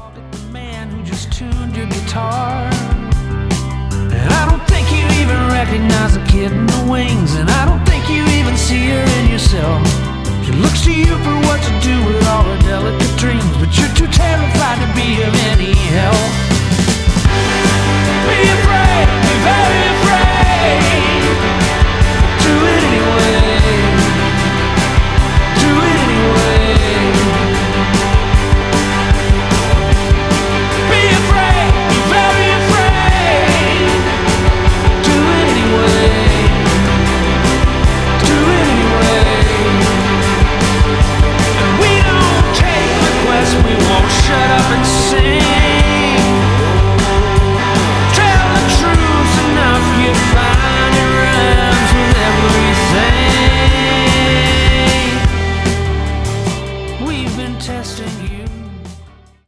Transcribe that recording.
at the man who just tuned your guitar. And I don't think you even recognize the kid in the wings. And I don't think you even see her in yourself. She looks to you for what to do with all her delicate dreams, but you're too terrified to be of any help.